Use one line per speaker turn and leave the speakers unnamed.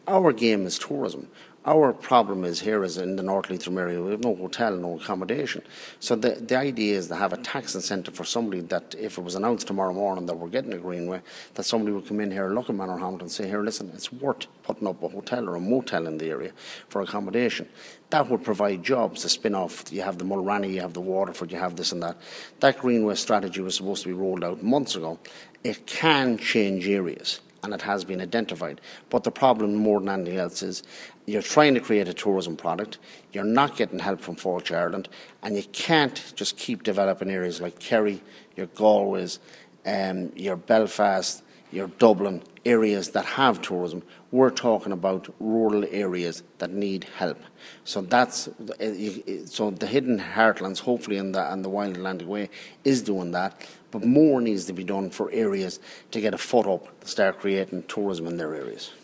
our game is tourism. Our problem is here is in the North Leitrim area, we have no hotel, no accommodation. So the idea is to have a tax incentive for somebody that if it was announced tomorrow morning that we're getting a greenway, that somebody would come in here, look at Manorhound and say, here, listen, it's worth putting up a hotel or a motel in the area for accommodation. That would provide jobs to spin off. You have the Mulranny, you have the Waterford, you have this and that. That greenway strategy was supposed to be rolled out months ago. It can change areas, and it has been identified. But the problem more than anything else is you're trying to create a tourism product, you're not getting help from Fáilte Ireland, and you can't just keep developing areas like Kerry, your Galways, your Belfast, your Dublin, areas that have tourism. We're talking about rural areas that need help. So that's so the Hidden Heartlands, hopefully, and the Wild Atlantic Way is doing that. But more needs to be done for areas to get a foot up to start creating tourism in their areas.